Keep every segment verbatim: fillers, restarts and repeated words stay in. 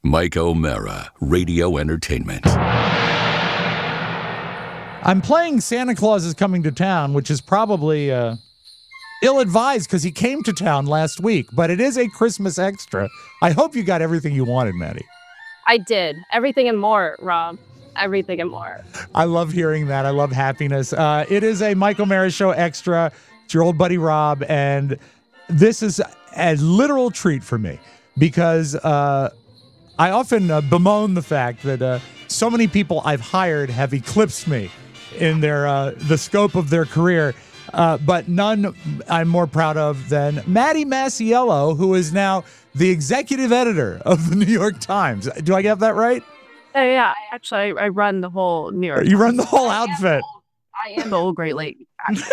Mike O'Mara, Radio Entertainment. I'm playing Santa Claus is Coming to Town, which is probably uh, ill-advised because he came to town last week, but it is a Christmas extra. I hope you got everything you wanted, Maddie. I did. Everything and more, Rob. Everything and more. I love hearing that. I love happiness. Uh, it is a Mike O'Mara Show extra. It's your old buddy Rob, and this is a literal treat for me because uh, I often uh, bemoan the fact that uh, so many people I've hired have eclipsed me in their uh, the scope of their career, uh, but none I'm more proud of than Maddie Masiello, who is now the executive editor of the New York Times. Do I get that right? Oh, yeah. Actually, I, I run the whole New York You Times. run the whole outfit. I am the old Great Lake.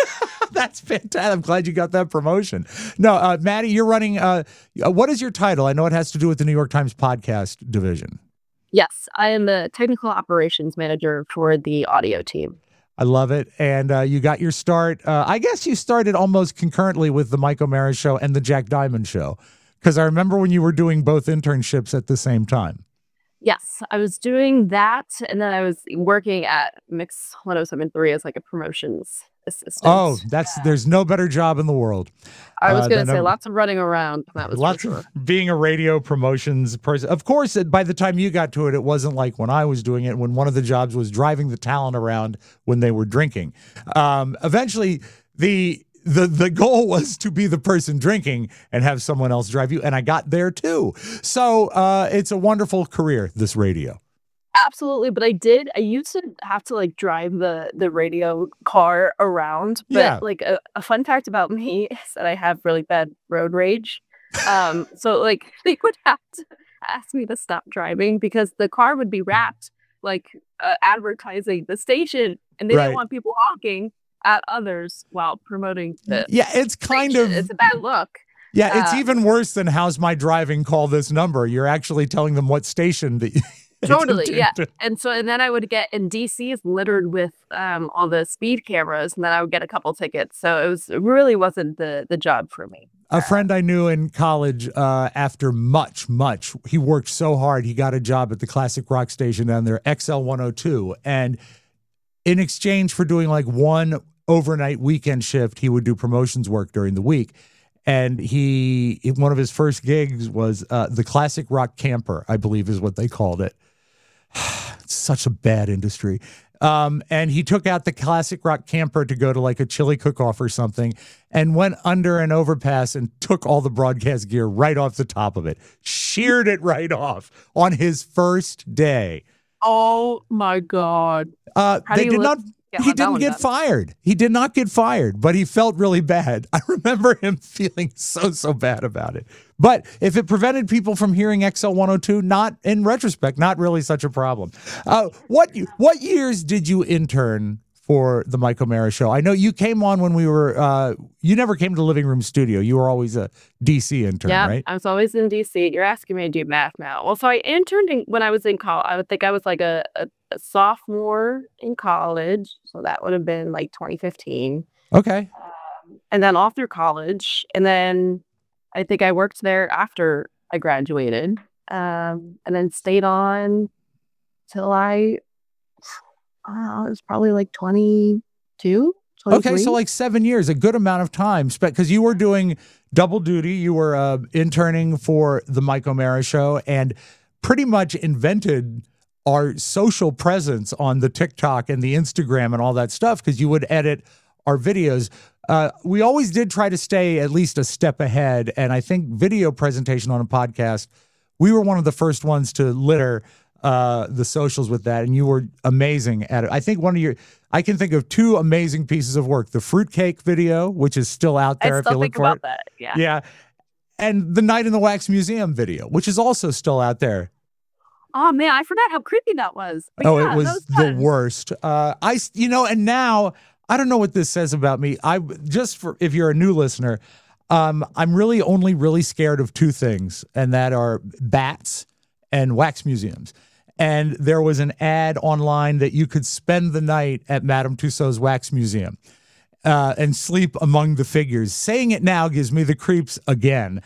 That's fantastic. I'm glad you got that promotion. No, uh, Maddie, you're running. Uh, what is your title? I know it has to do with the New York Times podcast division. Yes, I am the technical operations manager for the audio team. I love it. And uh, you got your start. Uh, I guess you started almost concurrently with the Mike O'Mara Show and the Jack Diamond Show, because I remember when you were doing both internships at the same time. Yes, I was doing that, and then I was working at Mix one oh seven point three as like a promotions assistant. Oh, that's yeah. There's no better job in the world. I was uh, going to say a, lots of running around. That was lots for sure. of being a radio promotions person. Of course, by the time you got to it, it wasn't like when I was doing it, when one of the jobs was driving the talent around when they were drinking. Um, eventually, the The the goal was to be the person drinking and have someone else drive you, and I got there too. So uh, it's a wonderful career, this radio. Absolutely, but I did. I used to have to like drive the the radio car around. But yeah. like a, a fun fact about me is that I have really bad road rage. Um, so like they would have to ask me to stop driving because the car would be wrapped like uh, advertising the station, and they right. didn't want people honking at others while promoting the yeah it's kind station. of It's a bad look. Yeah, it's uh, even worse than how's my driving, call this number. You're actually telling them what station that you totally yeah to. and so and then I would get, and D C is littered with um all the speed cameras, and then I would get a couple tickets. So it was it really wasn't the the job for me. A friend I knew in college, uh, after much, much, he worked so hard, he got a job at the classic rock station down there, X L one oh two. And in exchange for doing like one overnight weekend shift, he would do promotions work during the week. And he, one of his first gigs was uh, the Classic Rock Camper, I believe is what they called it. It's such a bad industry. Um, and he took out the Classic Rock Camper to go to like a chili cook-off or something and went under an overpass and took all the broadcast gear right off the top of it, sheared it right off on his first day. Oh my God. Uh, they did not, he didn't get fired. He did not get fired, but he felt really bad. I remember him feeling so, so bad about it. But if it prevented people from hearing X L one oh two, not in retrospect, not really such a problem. Uh, what, what years did you intern for the Mike O'Mara Show? I know you came on when we were, uh, you never came to the Living Room Studio. You were always a D C intern, yeah, right? I was always in D C. You're asking me to do math now. Well, so I interned in, when I was in college. I would think I was like a, a, a sophomore in college. So that would have been like twenty fifteen. Okay. Um, and then off through college. And then I think I worked there after I graduated. Um, and then stayed on till I... Uh, it was probably like twenty-two, twenty-three. Okay, so like seven years, a good amount of time spent, because you were doing double duty. You were uh, interning for the Mike O'Mara Show and pretty much invented our social presence on the TikTok and the Instagram and all that stuff, because you would edit our videos. Uh, we always did try to stay at least a step ahead, and I think video presentation on a podcast, we were one of the first ones to litter uh the socials with that, and you were amazing at it. I think one of your I can think of two amazing pieces of work: the fruitcake video, which is still out there I if still you look think for about it. that. Yeah. Yeah. And the Night in the Wax Museum video, which is also still out there. Oh man, I forgot how creepy that was. But oh, yeah, it was, was the worst. Uh I you know, and now I don't know what this says about me. I just for if you're a new listener, um I'm really only really scared of two things, and that are bats and wax museums. And there was an ad online that you could spend the night at Madame Tussauds Wax Museum uh, and sleep among the figures. Saying it now gives me the creeps again.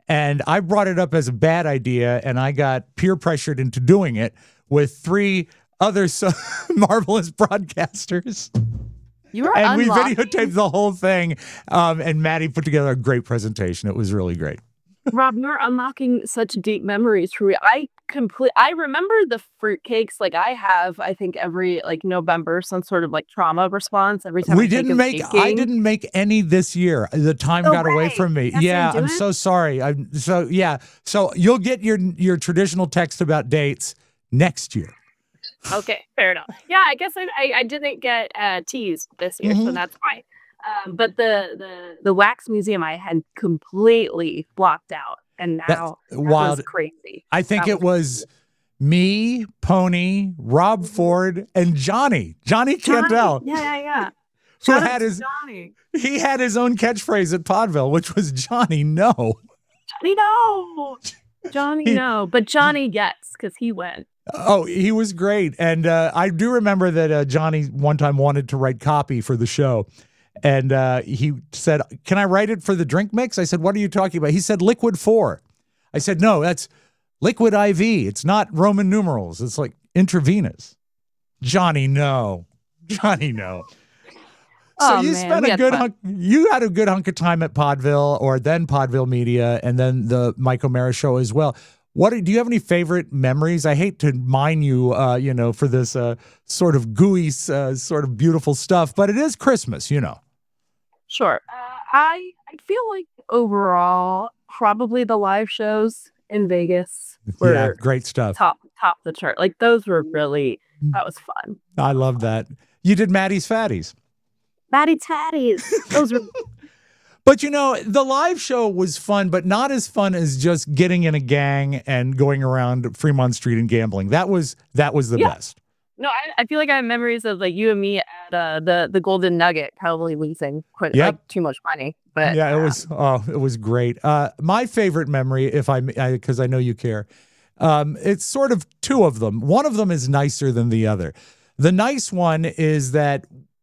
And I brought it up as a bad idea, and I got peer pressured into doing it with three other so marvelous broadcasters. You were and unlocking. we videotaped the whole thing. Um, and Maddie put together a great presentation. It was really great. Rob, you're unlocking such deep memories for me. I complete. I remember the fruitcakes. Like I have, I think every like November, some sort of like trauma response every time. We I think didn't of make. baking. I didn't make any this year. The time No got away way. from me. Yes, yeah, they do I'm it? so sorry. I'm so yeah. So you'll get your your traditional text about dates next year. Okay, fair enough. Yeah, I guess I I, I didn't get uh, teased this year, so Mhm. that's fine. Um, but the the the wax museum I had completely blocked out, and now That's that wild. was crazy. I think That it was me, Pony, Rob Ford, and Johnny. Johnny Cantel, Johnny. Yeah, yeah, yeah. who Shout out had to his Johnny. he had his own catchphrase at Podville, which was Johnny No. Johnny, no. Johnny, He- no. But Johnny, yes, because he went. Oh, he was great. And uh, I do remember that uh, Johnny one time wanted to write copy for the show. And uh, he said, can I write it for the drink mix? I said, what are you talking about? He said, Liquid four. I said, no, that's Liquid I V. It's not Roman numerals. It's like intravenous. Johnny, no. Johnny, no. So Oh, you man, spent we a had good fun. hunk, you had a good hunk of time at Podville, or then Podville Media, and then the Mike O'Mara show as well. What do you have any favorite memories? I hate to mine you, uh, you know, for this uh, sort of gooey, uh, sort of beautiful stuff, but it is Christmas, you know. Sure. Uh, I I feel like overall, probably the live shows in Vegas were Yeah, great stuff. top top the chart. Like those were really that was fun. I love that. You did Maddie's Fatties. Matty Tatties. Those were But, you know, the live show was fun, but not as fun as just getting in a gang and going around Fremont Street and gambling. That was that was the Yeah. best. no. I, I feel like I have memories of like you and me at uh, the the Golden Nugget, probably losing quite Yep. like too much money. But Yeah, it uh, was. Oh, it was great. Uh, my favorite memory, if I, because I, I know you care, um, it's sort of two of them. One of them is nicer than the other. The nice one is that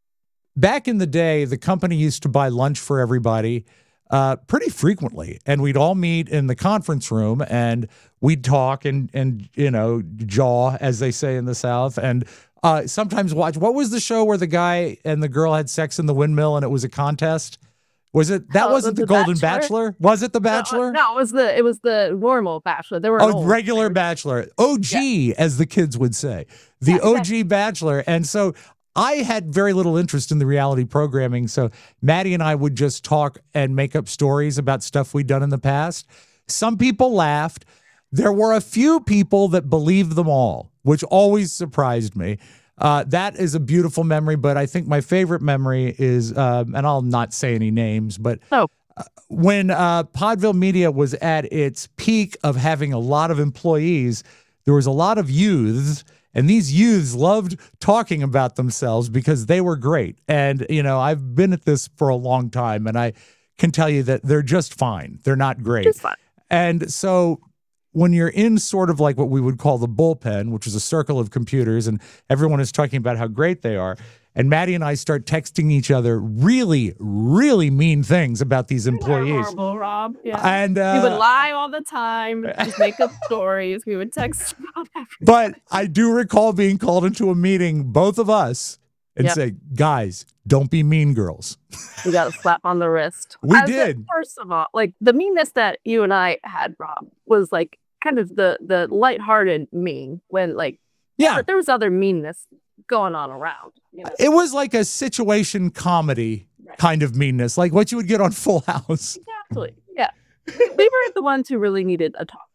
back in the day, the company used to buy lunch for everybody uh, pretty frequently, and we'd all meet in the conference room and we'd talk and and you know jaw, as they say in the South, and uh, sometimes watch. What was the show where the guy and the girl had sex in the windmill and it was a contest? Was it that Oh, wasn't the the, Golden Bachelor? Bachelor? Was it the no, uh, Bachelor? No, it was the it was the normal Bachelor. There were Oh, no- regular Bachelor. O G, as the kids would say. The Yeah, O G Bachelor. And so I had very little interest in the reality programming. So Maddie and I would just talk and make up stories about stuff we'd done in the past. Some people laughed. There were a few people that believed them all, which always surprised me. Uh, that is a beautiful memory, but I think my favorite memory is, um, and I'll not say any names, but Oh. when uh, Podville Media was at its peak of having a lot of employees, there was a lot of youths, and these youths loved talking about themselves because they were great. And, you know, I've been at this for a long time, and I can tell you that they're just fine. They're not great. Just fun. And so when you're in sort of like what we would call the bullpen, which is a circle of computers, and everyone is talking about how great they are, and Maddie and I start texting each other really, really mean things about these employees. Horrible, Rob. Yeah. And uh, we would lie all the time, just make up stories. We would text Rob every but I do recall being called into a meeting, both of us, and Yep. say, guys, don't be mean girls. We got a slap on the wrist. We As a- did. first of all, like the meanness that you and I had, Rob, was like kind of the the lighthearted mean when like Yeah. but there was other meanness going on around. You know? It was like a situation comedy Right. kind of meanness, like what you would get on Full House. Exactly. Yeah. We were the ones who really needed a talk.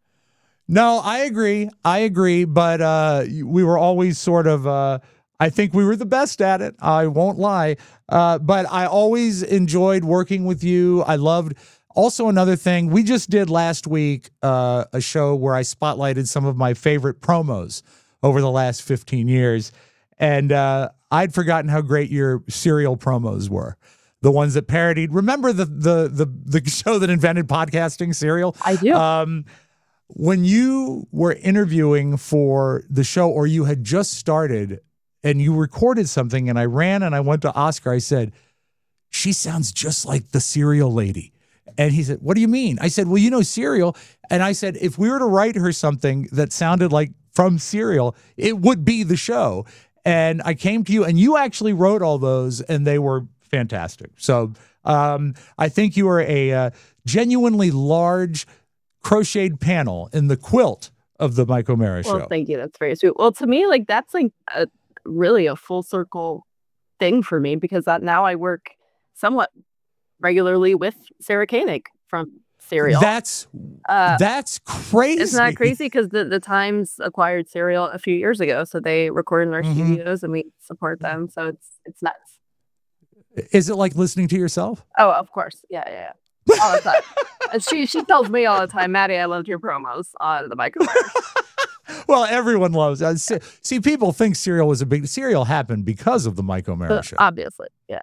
No, I agree. I agree. But uh, we were always sort of, uh, I think we were the best at it. I won't lie. Uh, but I always enjoyed working with you. I loved. Also, another thing, we just did last week uh, a show where I spotlighted some of my favorite promos over the last fifteen years. And uh, I'd forgotten how great your serial promos were. The ones that parodied. Remember the the the, the show that invented podcasting, Serial? I do. Um, when you were interviewing for the show, or you had just started and you recorded something, and I ran and I went to Oscar, I said, she sounds just like the Serial lady. And he said, what do you mean? I said, well, you know Serial. And I said, if we were to write her something that sounded like from Serial, it would be the show. And I came to you, and you actually wrote all those, and they were fantastic. So um, I think you are a uh, genuinely large crocheted panel in the quilt of the Mike O'Mara show. Well, thank you. That's very sweet. Well, to me, like that's like a, really a full circle thing for me, because that now I work somewhat regularly with Sarah Koenig from Serial. That's uh, that's crazy. Isn't that crazy? Because the, the Times acquired Serial a few years ago, so they record in our Mhm. studios and we support them. So it's it's nuts. Is it like listening to yourself? Oh, of course. Yeah, yeah, yeah. All the time. And she she tells me all the time, Maddie, I loved your promos on the Mike O'Mara. Well, everyone loves it. See, see, people think Serial was a big Serial happened because of the Mike O'Mara show. Obviously, yeah.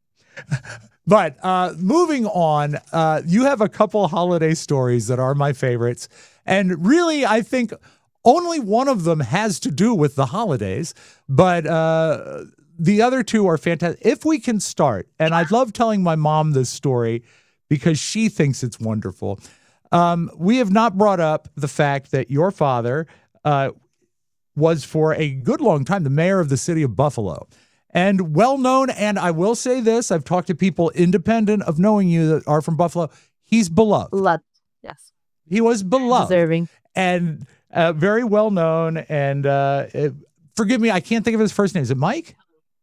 But uh, moving on, uh, you have a couple holiday stories that are my favorites. And really, I think only one of them has to do with the holidays. But uh, the other two are fantastic. If we can start, and I love telling my mom this story because she thinks it's wonderful. Um, we have not brought up the fact that your father uh, was for a good long time the mayor of the city of Buffalo. And well known, and I will say this, I've talked to people independent of knowing you that are from Buffalo. He's beloved. Loved. Yes. He was beloved. Deserving. And uh, very well known. And uh, it, forgive me, I can't think of his first name. Is it Mike?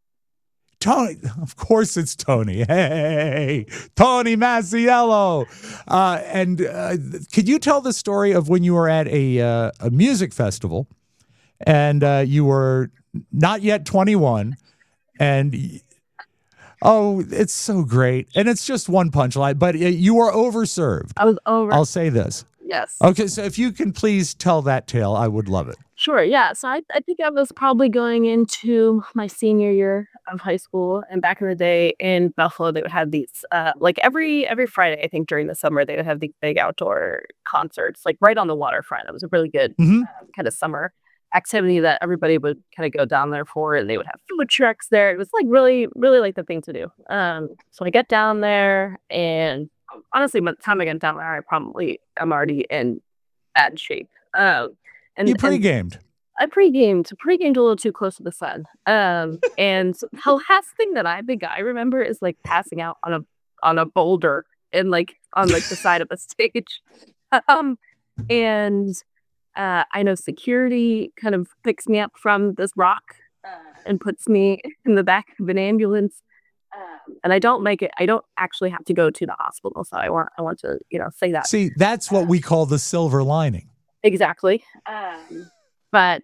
Tony. Of course it's Tony. Hey, Tony Masiello. Uh, and uh, could you tell the story of when you were at a, uh, a music festival and uh, you were not yet twenty-one? And oh, it's so great. And it's just one punchline, but you are overserved. I was over. I'll say this. Yes. Okay, so if you can please tell that tale, I would love it. Sure. Yeah. So I, I think I was probably going into my senior year of high school, and back in the day in Buffalo, they would have these uh, like every every Friday. I think during the summer they would have these big outdoor concerts, like right on the waterfront. It was a really good Mhm. um, kind of summer activity that everybody would kind of go down there for, and they would have food trucks there. It was like really, really like the thing to do. Um, so I get down there, and honestly, by the time I get down there, I probably am already in bad shape. Um, and You and pre-gamed. I pre-gamed, pre-gamed a little too close to the sun. Um, and the last thing that I think I remember is like passing out on a on a boulder and like on like the side of the stage. Um, and uh, I know security kind of picks me up from this rock uh, and puts me in the back of an ambulance. Um, and I don't make it. I don't actually have to go to the hospital. So I want I want to you know say that See, that's what we call the silver lining. exactly. Um, but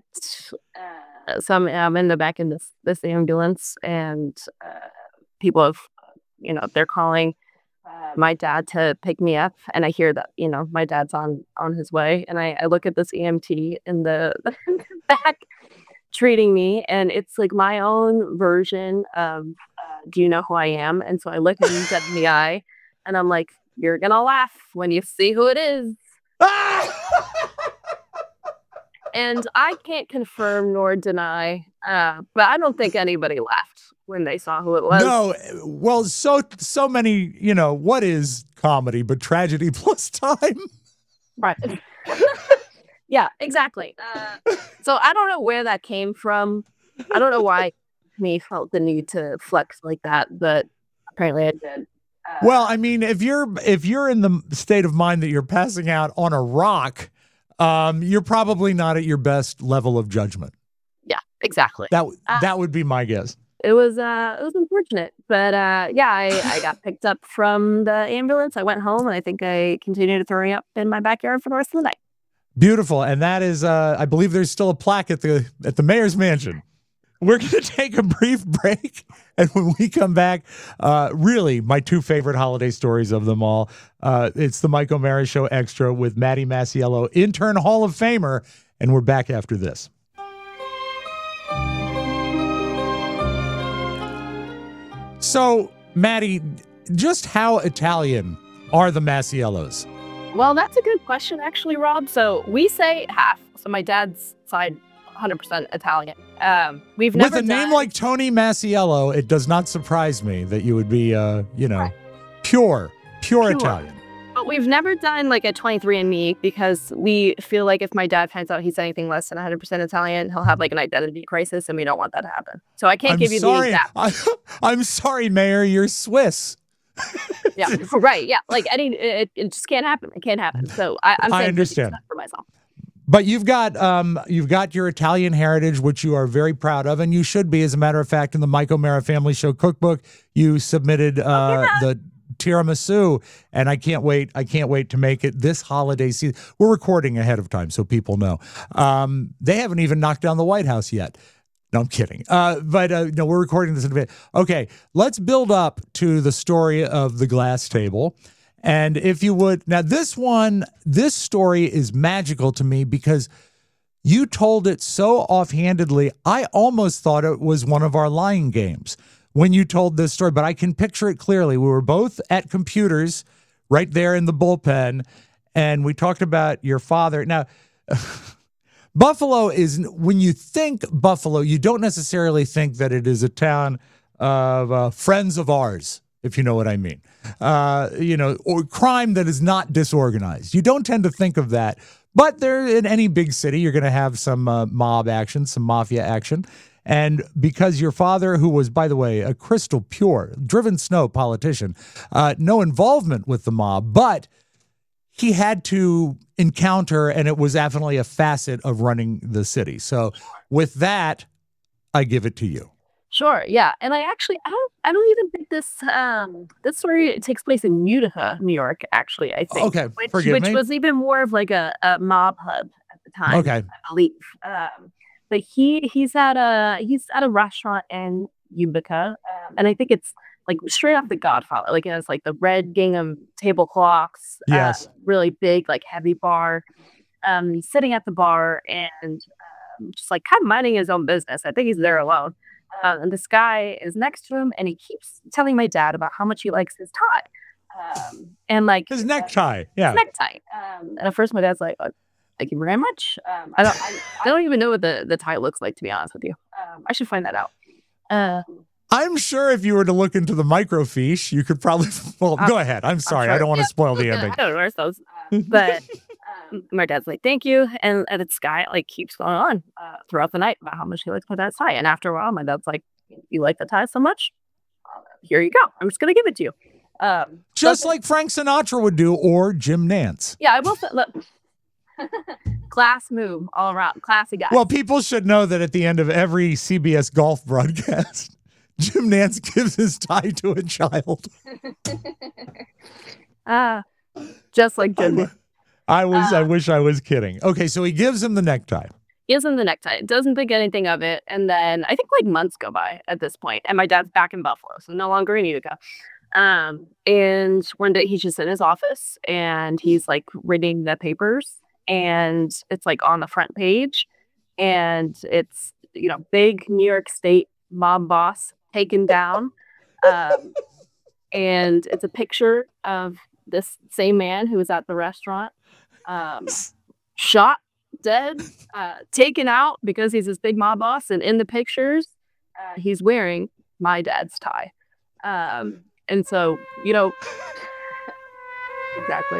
uh, so I'm, I'm in the back in this this ambulance, and uh, people have you know they're calling uh, my dad to pick me up, and I hear that you know my dad's on on his way, and I, I look at this E M T in the, the back treating me, and it's like my own version of uh, do you know who I am? And so I look at him dead in the eye, and I'm like, you're gonna laugh when you see who it is. And I can't confirm nor deny, uh, but I don't think anybody laughed when they saw who it was. No, well, so so many, you know, what is comedy but tragedy plus time? Right. Yeah, exactly. Uh, so I don't know where that came from. I don't know why me felt the need to flex like that, but apparently I did. Uh, Well, I mean, if you're if you're in the state of mind that you're passing out on a rock, um, you're probably not at your best level of judgment. yeah, exactly. That Uh, that would be my guess. It was uh, it was unfortunate, but uh, yeah, I, I got picked up from the ambulance. I went home, and I think I continued throwing up in my backyard for the rest of the night. Beautiful, and that is, uh, I believe there's still a plaque at the at the mayor's mansion. We're going to take a brief break, and when we come back, uh, really my two favorite holiday stories of them all. Uh, it's the Mike O'Mara Show Extra with Maddie Masiello, intern Hall of Famer, and we're back after this. So, Maddie, just how Italian are the Masiellos? Well, that's a good question, actually, Rob. So we say half. So my dad's side, one hundred percent Italian. Um, we've With never a name done- like Tony Masiello, it does not surprise me that you would be, uh, you know, Right. pure, pure, Pure. Italian. we've never done like a twenty-three and me because we feel like if my dad finds out he's anything less than one hundred percent Italian, he'll have like an identity crisis, and we don't want that to happen. So I can't I'm give you sorry. the exact. I, I'm sorry, Mayor. You're Swiss. Yeah, right. Yeah, like any, it, it just can't happen. It can't happen. So I, I'm saying I understand for myself. But you've got um, you've got your Italian heritage, which you are very proud of, and you should be. As a matter of fact, in the Mike O'Mara Family Show cookbook, you submitted uh, oh, yeah. the tiramisu, and I can't wait. I can't wait to make it this holiday season. We're recording ahead of time, so people know. Um, they haven't even knocked down the White House yet. No, I'm kidding. Uh, but uh, no, we're recording this in a bit. Okay, let's build up to the story of the glass table. And if you would, now this one, this story is magical to me because you told it so offhandedly. I almost thought it was one of our lying games when you told this story, but I can picture it clearly. We were both at computers right there in the bullpen, and we talked about your father. Now, Buffalo is, when you think Buffalo, you don't necessarily think that it is a town of uh, friends of ours, if you know what I mean. Uh, you know, or crime that is not disorganized. You don't tend to think of that. But there, in any big city, you're going to have some uh, mob action, some mafia action. And because your father, who was, by the way, a crystal pure, driven snow politician, uh, no involvement with the mob, but he had to encounter, and it was definitely a facet of running the city. So with that, I give it to you. Sure, yeah, and I actually I don't I don't even think this um this story takes place in Utica, New York. Actually, I think okay, which, forgive which me. was even more of like a, a mob hub at the time. Okay, I believe. Um, but he he's at a he's at a restaurant in Utica, um, and I think it's like straight off The Godfather. Like it has like the red gingham tablecloths. Yes, uh, really big, like heavy bar. Um, he's sitting at the bar and um, just like kind of minding his own business. I think he's there alone. Uh, and this guy is next to him, and he keeps telling my dad about how much he likes his tie, um, and like his necktie. Yeah, his necktie. Um, and at first, my dad's like, oh, "Thank you very much." Um, I don't, I, I don't even know what the, the tie looks like, to be honest with you. Um, I should find that out. Uh, I'm sure if you were to look into the microfiche, you could probably. Well, uh, go ahead. I'm sorry. I'm sure. I don't want to Yeah, spoil the yeah, ending. I don't know those, uh, but. My dad's like, thank you. And, and this guy like keeps going on uh, throughout the night about how much he likes my dad's tie. And after a while, my dad's like, you like the tie so much? Uh, here you go. I'm just going to give it to you. Um, Just so, like Frank Sinatra would do, or Jim Nance. Yeah, I will say, look, class move all around. Classy guy. Well, people should know that at the end of every C B S golf broadcast, Jim Nance gives his tie to a child. uh, just like Jim Nance. I was, uh, I wish I was kidding. Okay, so he gives him the necktie. Gives him the necktie. Doesn't think anything of it. And then I think like months go by at this point, and my dad's back in Buffalo, so no longer in Utica. Um, and one day he's just in his office, and he's like reading the papers, and it's like on the front page, and it's, you know, big New York State mob boss taken down. Um, and it's a picture of this same man who was at the restaurant. Um, shot dead, uh, taken out because he's this big mob boss, and in the pictures, uh, he's wearing my dad's tie. Um, and so, you know, exactly.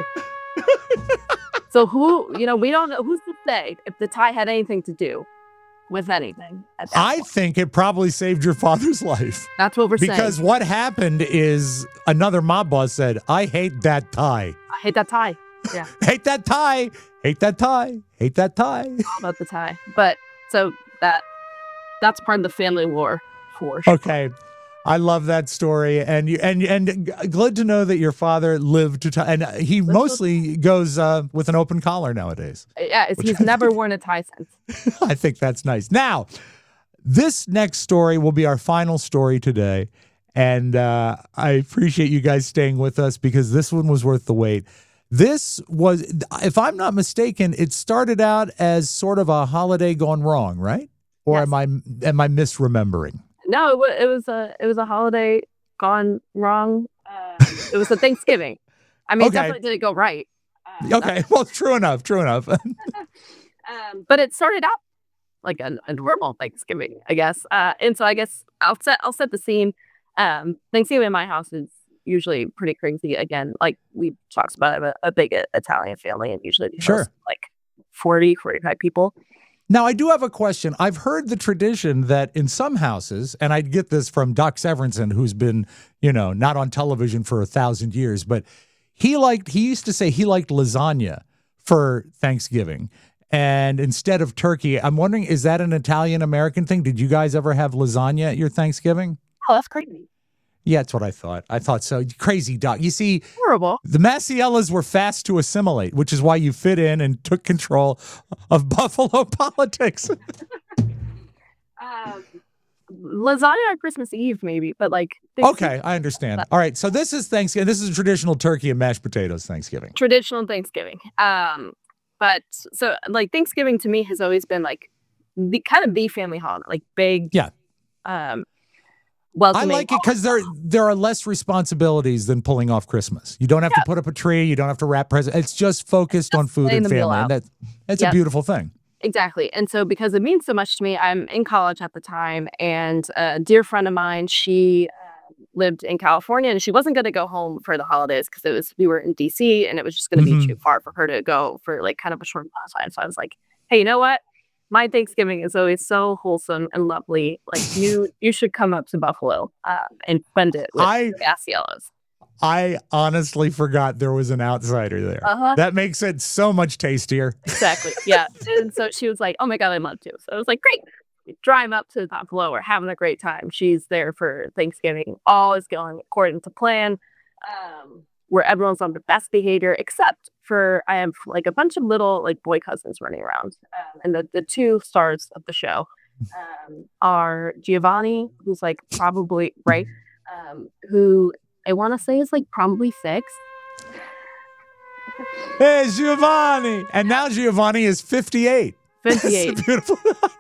So who, you know, we don't know who's to say if the tie had anything to do with anything. At that I point. think it probably saved your father's life. That's what we're because saying. what happened is another mob boss said, I hate that tie. I hate that tie. Yeah. Hate that tie. Hate that tie. Hate that tie. All about the tie. But so that that's part of the family war for sure. Okay. I love that story. And you and and glad to know that your father lived to tie. And he Lived mostly goes uh, with an open collar nowadays. Yeah, it's, he's never worn a tie since. I think that's nice. Now, this next story will be our final story today. And uh, I appreciate you guys staying with us because this one was worth the wait. This was, if I'm not mistaken, it started out as sort of a holiday gone wrong, right? Or Yes. am I am I misremembering? No, it, wa- it was a it was a holiday gone wrong. Uh, it was a Thanksgiving. I mean, Okay. it definitely didn't go right. Uh, Okay, well, true enough, true enough. Um, but it started out like a, a normal Thanksgiving, I guess. Uh, and so I guess I'll set I'll set the scene. Um, Thanksgiving in my house is usually pretty crazy. Again, like we talked about, I have a, a big Italian family, and usually they Sure. host like forty, forty-five people. Now, I do have a question. I've heard the tradition that in some houses, and I get this from Doc Severinsen, who's been, you know, not on television for a thousand years, but he liked, he used to say he liked lasagna for Thanksgiving. And instead of turkey, I'm wondering, is that an Italian-American thing? Did you guys ever have lasagna at your Thanksgiving? Oh, that's crazy. Yeah, that's what I thought. I thought so. Crazy, Doc. You see, Horrible. the Massiellas were fast to assimilate, which is why you fit in and took control of Buffalo politics. um, lasagna on Christmas Eve, maybe, but like. Okay, I understand. All right, so this is Thanksgiving. This is traditional turkey and mashed potatoes Thanksgiving. Traditional Thanksgiving. Um, but so like Thanksgiving to me has always been like the kind of the family holiday, like big. Yeah. Um. I like it because there there are less responsibilities than pulling off Christmas. You don't have yeah. to put up a tree. You don't have to wrap presents. It's just focused just on food and family. And that, that's yep. a beautiful thing. Exactly. And so because it means so much to me, I'm in college at the time. And a dear friend of mine, she uh, lived in California, and she wasn't going to go home for the holidays because it was we were in D C and it was just going to mm-hmm. be too far for her to go for like kind of a short amount of time. So I was like, hey, you know what? My Thanksgiving is always so wholesome and lovely. Like you, you should come up to Buffalo uh, and spend it with I, the Massiellas. I honestly forgot there was an outsider there. Uh-huh. That makes it so much tastier. Exactly. Yeah. And so she was like, "Oh my God, I'd love to." So I was like, "Great." We drive up to Buffalo. We're having a great time. She's there for Thanksgiving. All is going according to plan. Um, where everyone's on the best behavior, except for I have like a bunch of little like boy cousins running around. Um, and the, the two stars of the show um, are Giovanni, who's like probably, right? Um, who I want to say is like probably six. Hey, Giovanni. And now Giovanni is fifty-eight. fifty-eight. That's beautiful.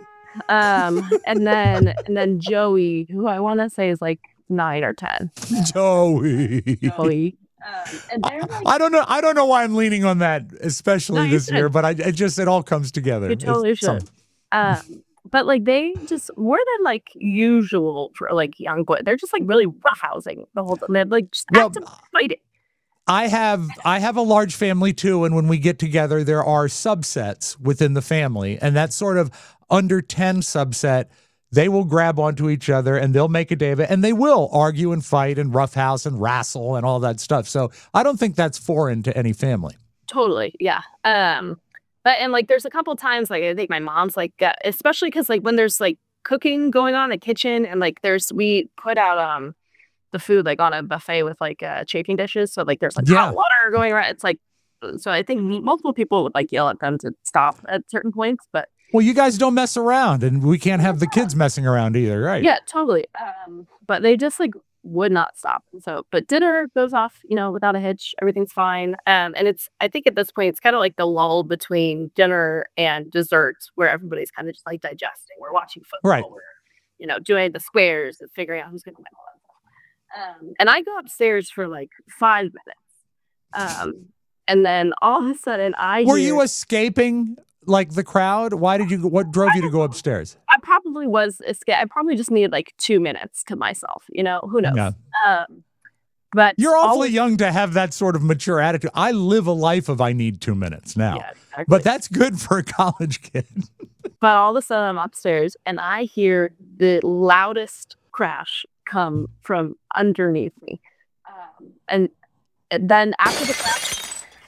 um, and then, and then Joey, who I want to say is like nine or ten. Joey. Joey. Um, and they're like, I don't know. I don't know why I'm leaning on that, especially no, this should. year. But I, it just it all comes together. You totally it's should. Um, but like they just more than like usual for like young boys. They're just like really roughhousing the whole time. They're like just well, active fighting. I have I have a large family too, and when we get together, there are subsets within the family, and that sort of under ten subset. They will grab onto each other and they'll make a day of it, and they will argue and fight and roughhouse and wrestle and all that stuff. So I don't think that's foreign to any family. Totally. Yeah. Um, but, and like, there's a couple times, like, I think my mom's like, uh, especially because like when there's like cooking going on in the kitchen and like there's, we put out um the food like on a buffet with like uh, chafing dishes. So like there's like yeah. hot water going around. It's like, so I think multiple people would like yell at them to stop at certain points, but well, you guys don't mess around, and we can't have the kids messing around either, right? Yeah, totally. Um, but they just like would not stop. So, but dinner goes off, you know, without a hitch. Everything's fine. Um, and it's, I think at this point, it's kind of like the lull between dinner and dessert, where everybody's kind of just like digesting. We're watching football, right? We're, you know, doing the squares and figuring out who's going to win. Um, and I go upstairs for like five minutes, um, and then all of a sudden, I were hear, you escaping? Like the crowd? Why did you, what drove you to go upstairs? I probably was, I probably just needed like two minutes to myself, you know, who knows? Yeah. Um, but you're awfully always, young to have that sort of mature attitude. I live a life of I need two minutes now, yeah, exactly. But that's good for a college kid. But all of a sudden I'm upstairs and I hear the loudest crash come from underneath me. Um, and, and then after the crash,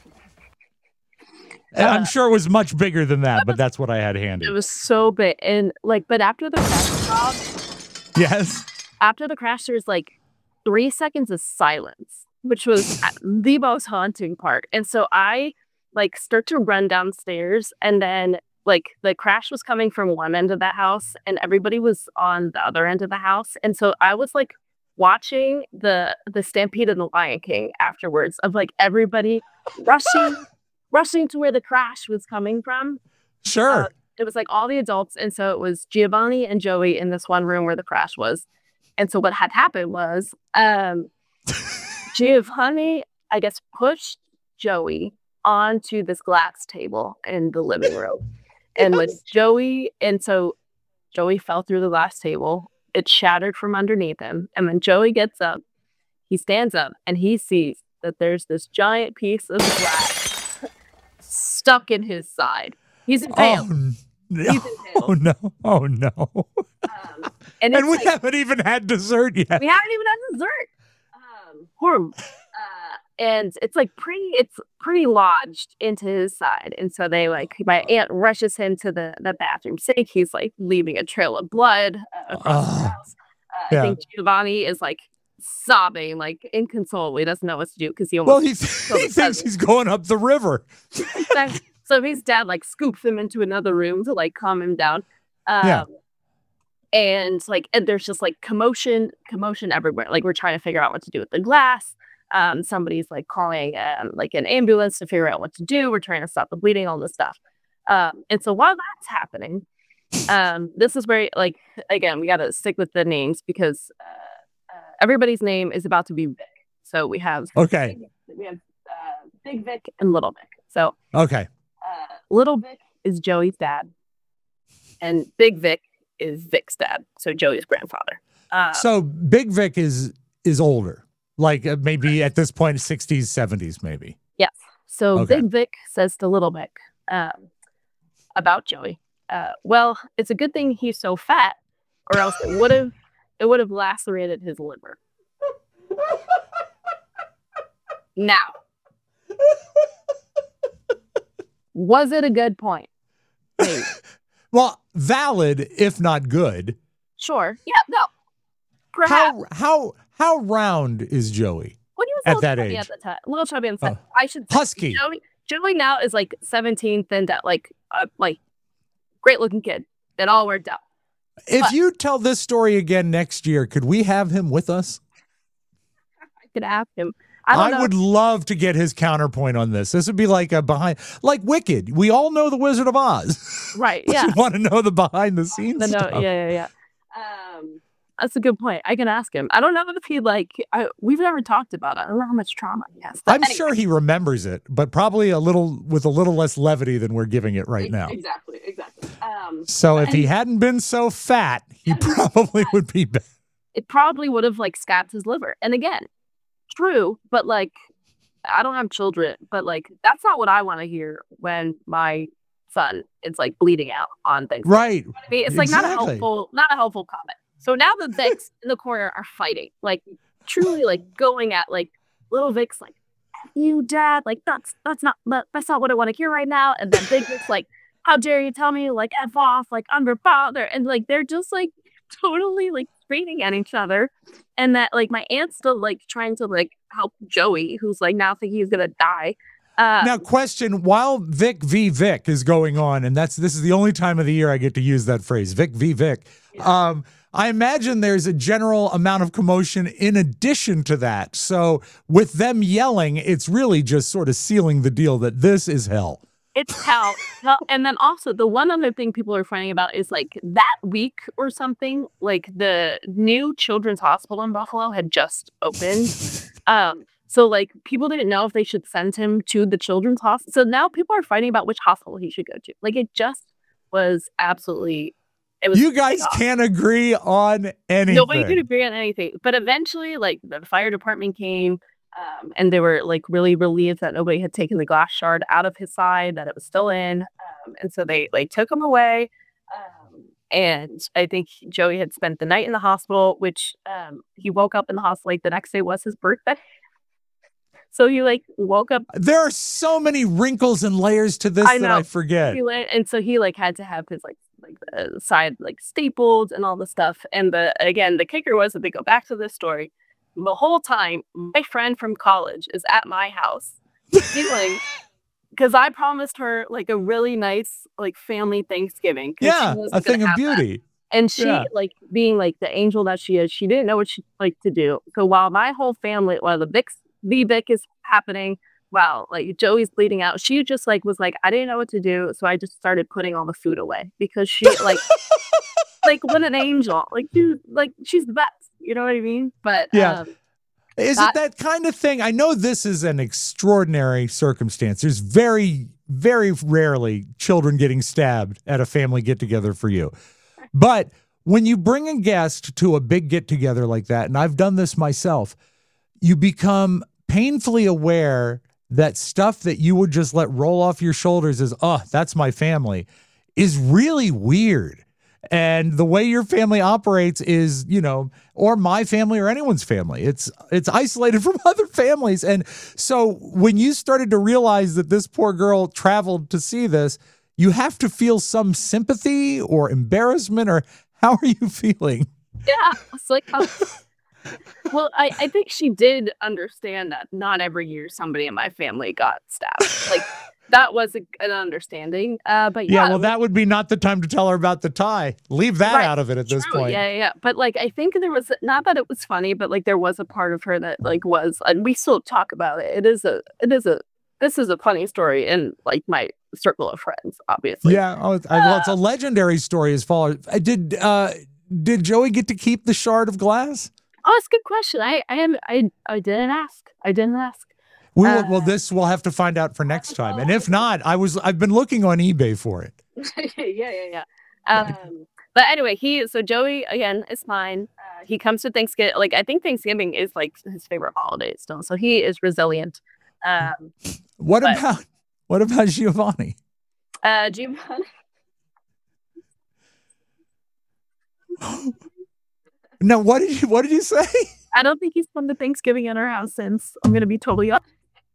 Uh, I'm sure it was much bigger than that, but that's what I had handy. It was so big. And like, but after the crash, Bob, yes. After the crash, there's like three seconds of silence, which was the most haunting part. And so I like start to run downstairs, and then like the crash was coming from one end of the house and everybody was on the other end of the house. And so I was like watching the the Stampede of the Lion King afterwards, of like everybody rushing rushing to where the crash was coming from. Sure. Uh, it was like all the adults. And so it was Giovanni and Joey in this one room where the crash was. And so what had happened was um, Giovanni, I guess, pushed Joey onto this glass table in the living room. And with Joey, and so Joey fell through the glass table. It shattered from underneath him. And when Joey gets up, he stands up and he sees that there's this giant piece of glass stuck in his side. He's impaled. Oh, no. He's impaled. Oh, no. Oh, no. Um, and And we like, haven't even had dessert yet. we haven't even had dessert. Um, horrible. Uh, and it's like pretty, it's pretty lodged into his side. And so they like, my aunt rushes him to the, the bathroom sink. He's like leaving a trail of blood uh, across Oh, the house. Uh, yeah. I think Giovanni is like sobbing, like inconsolable. He doesn't know what to do because he almost Well, he, th- killed he his thinks cousin. he's going up the river. So his dad like scoops him into another room to like calm him down. Um, Yeah. And like, and there's just like commotion, commotion everywhere. Like we're trying to figure out what to do with the glass. Um, somebody's like calling um, like an ambulance to figure out what to do. We're trying to stop the bleeding, all this stuff. Um, and so while that's happening, um, this is where like again we got to stick with the names because uh, uh, everybody's name is about to be Vic. So we have Okay. we have uh, Big Vic and Little Vic. So Okay. uh, Little Vic is Joey's dad, and Big Vic is Vic's dad. So Joey's grandfather. Uh, So Big Vic is is older, like uh, maybe at this point, sixties, seventies, maybe. yes. So Okay. Big Vic says to Little Vic um, about Joey. Uh, well, it's a good thing he's so fat, or else it would have it would have lacerated his liver. Now, was it a good point? Maybe. Well, valid, if not good. Sure. Yeah. No. Perhaps. How how how round is Joey? When he was at a little that chubby age? at the time, a little chubby on the Oh. set. I should say, Husky. Joey, Joey now is like seventeen, thinned out, like uh, like great looking kid. It all worked out. If But- you tell this story again next year, could we have him with us? I could ask him. I don't know. would love to get his counterpoint on this. This would be like a behind, like Wicked. We all know the Wizard of Oz. Right. But Yeah. you want to know the behind the scenes The no, stuff. yeah, yeah, yeah. Um, that's a good point. I can ask him. I don't know if he like. I, we've never talked about it. I don't know how much trauma he has. But I'm anyway. sure he remembers it, but probably a little with a little less levity than we're giving it right now. Exactly. Exactly. Um, So if he And- hadn't been so fat, he probably would be better. it probably would have like scabbed his liver. And again, true, but like I don't have children, but like that's not what I want to hear when my son is like bleeding out on things. Right. I mean, it's like not a Exactly. helpful, not a helpful comment. So now the Vics in the corner are fighting, like truly like going at like little Vic's like, "F you dad, like that's that's not that, that's not what I want to hear right now." And then Big Vic's like, "How dare you tell me like F off, like I'm your father," and like they're just like totally like screaming at each other. And that like my aunt's still like trying to like help Joey, who's like now thinking he's gonna die. Uh, Now, question: while Vic v. Vic is going on, and that's this is the only time of the year I get to use that phrase, Vic v. Vic. Um, I imagine there's a general amount of commotion in addition to that. So with them yelling, it's really just sort of sealing the deal that this is hell. It's hell. hell. And then also the one other thing people are finding about is like that week or something, like the new children's hospital in Buffalo had just opened. um, so like people didn't know if they should send him to the children's hospital. So now people are fighting about which hospital he should go to. Like it just was absolutely it was You guys chaos. can't agree on anything. Nobody could agree on anything. But eventually, like the fire department came, um, and they were like really relieved that nobody had taken the glass shard out of his side, that it was still in, um, and so they like took him away. Um, and I think Joey had spent the night in the hospital, which um, he woke up in the hospital. Like the next day was his birthday, so he like woke up. There are so many wrinkles and layers to this I that know. I forget. He la- and so he like had to have his like like the side like stapled and all the stuff. And the again the kicker was that they go back to this story. The whole time, my friend from college is at my house dealing because I promised her like a really nice like family Thanksgiving. 'cause she Yeah, wasn't a thing gonna of have that. beauty. And she, Yeah. like, being like the angel that she is, she didn't know what she like to do. So while my whole family, while the Vic, the Vic is happening, while like Joey's bleeding out, she just like was like, I didn't know what to do, so I just started putting all the food away because she like, like what an angel, like dude, like she's the best. You know what I mean? But Yeah. um, Is that- it that kind of thing? I know this is an extraordinary circumstance. There's very, very rarely children getting stabbed at a family get together for you. But when you bring a guest to a big get together like that, and I've done this myself, you become painfully aware that stuff that you would just let roll off your shoulders as, oh, that's my family, is really weird. And the way your family operates is, you know, or my family or anyone's family. It's it's isolated from other families. And so when you started to realize that this poor girl traveled to see this, you have to feel some sympathy or embarrassment, or how are you feeling? Yeah, it's like, oh. Well, I, I think she did understand that not every year somebody in my family got stabbed. Like, that was a, an understanding. Uh, but yeah, Yeah, well, that would be not the time to tell her about the tie. Leave that right, out of it at this true, point. Yeah, yeah, yeah. But like, I think there was not that it was funny, but like there was a part of her that like was, and we still talk about it. It is a, it is a, this is a funny story in like my circle of friends, obviously. Yeah, oh, it's, uh, well, it's a legendary story as far as, did, uh, did Joey get to keep the shard of glass? Oh, that's a good question. I, I am, I, I didn't ask. I didn't ask. We will, Uh, well, this we'll have to find out for next time. And if not, I was I've been looking on eBay for it. yeah, yeah, yeah. Um, but anyway, he so Joey again is mine. Uh, he comes to Thanksgiving. Like I think Thanksgiving is like his favorite holiday still. So he is resilient. Um, What but- about what about Giovanni? uh, Giovanni. No, what did you what did you say? I don't think he's come to Thanksgiving in our house since. I'm gonna be totally honest.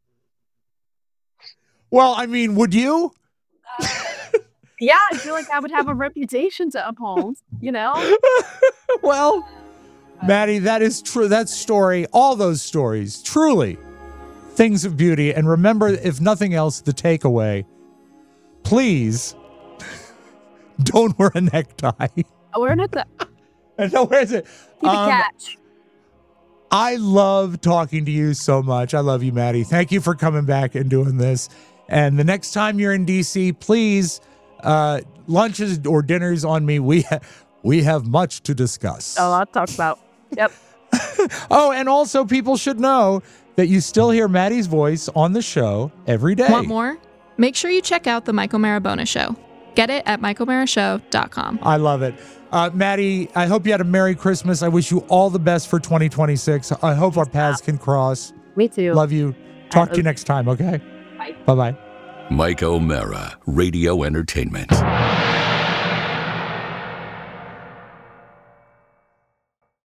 Well, I mean, would you? Uh, yeah, I feel like I would have a reputation to uphold. You know. Well, Maddie, that is true. That story, all those stories, truly things of beauty. And remember, if nothing else, the takeaway, please don't wear a necktie. We're not the No, where is it? keep a Um, catch. I love talking to you so much. I love you, Maddie. Thank you for coming back and doing this. And the next time you're in D C, please, uh, lunches or dinners on me. We ha- we have much to discuss. A lot to talk about. Yep. Oh, and also people should know that you still hear Maddie's voice on the show every day. Want more? Make sure you check out the Michael Marabona Show. Get it at michael mara show dot com. I love it. Uh, Maddie, I hope you had a Merry Christmas. I wish you all the best for twenty twenty-six. I hope our paths can cross. Me too. Love you. Talk to you next time, okay? Bye. Bye-bye. Mike O'Mara, Radio Entertainment.